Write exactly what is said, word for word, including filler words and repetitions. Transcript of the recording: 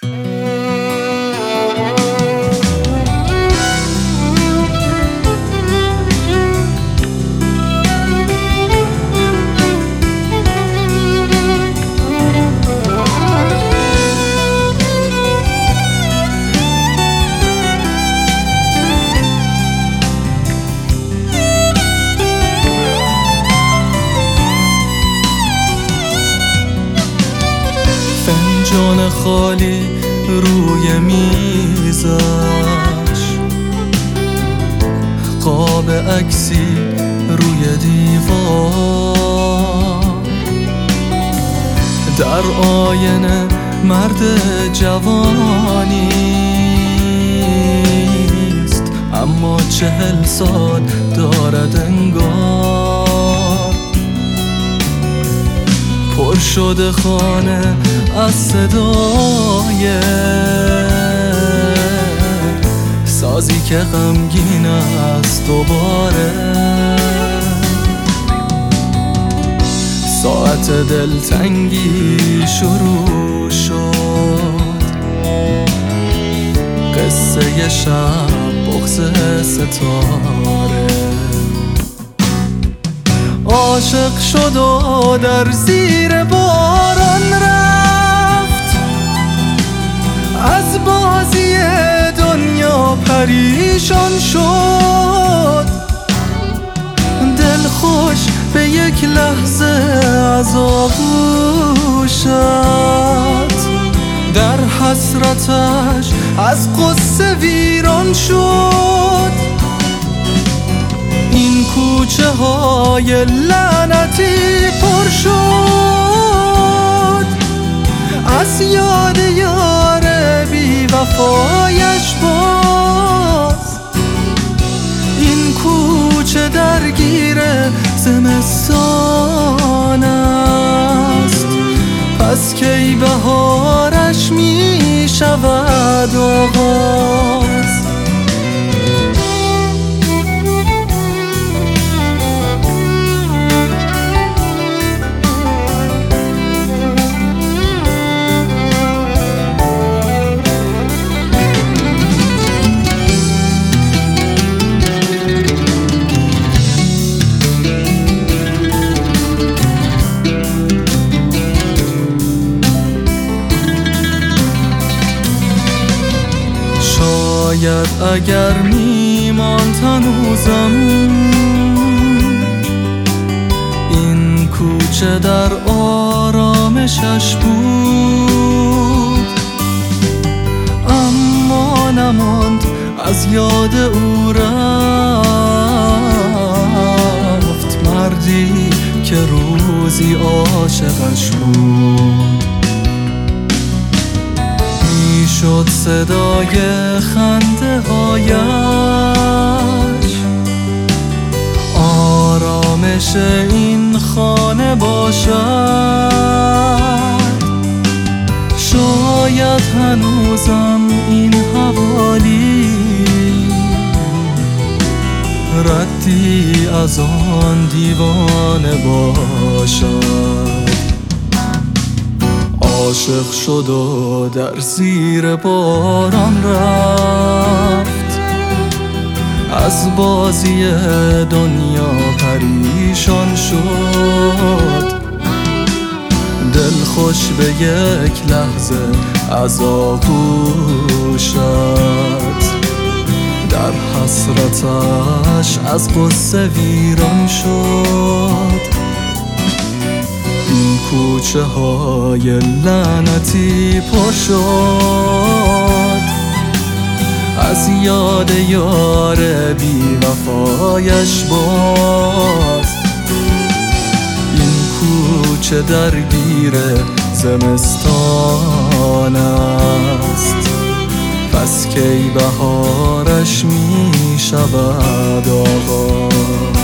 فنجان خالی روی میزش، قاب عکسی روی دیوار، در آینه مرد جوانیست اما چهل سال دارد انگار. پر شده خانه از صدای سازی که غمگین است دوباره. ساعت دلتنگی شروع شد، قصه شب بغض ستاره. عاشق شد و در زیر باران رفت، از بازی دنیا پریشان شد. دل خوش به یک لحظه از آغوشت، در حسرتش از قصه ویران شد. این کوچه های لعنتی پر شد از یاد یار بی وفایش باز. این کوچه درگیر زمستان است، پس کی بهارش می شود آغاز. شاید اگر میماند هنوزم این کوچه در آرامشش بود، اما نماند از یاد او رفت مردی که روزی عاشقش بود. شد صدای خنده هایش آرامش این خانه باشد. شاید هنوزم این حوالی ردی از آن دیوانه باشد. عاشق شد و در زیر باران رفت، از بازی دنیا پریشان شد. دل خوش به یک لحظه از آغوشت، در حسرتش از قصه ویران شد. این کوچه های لعنتی پر شد از یاد یار بی وفایش باز. این کوچه درگیر زمستان است، پس کی بهارش می شود آغاز.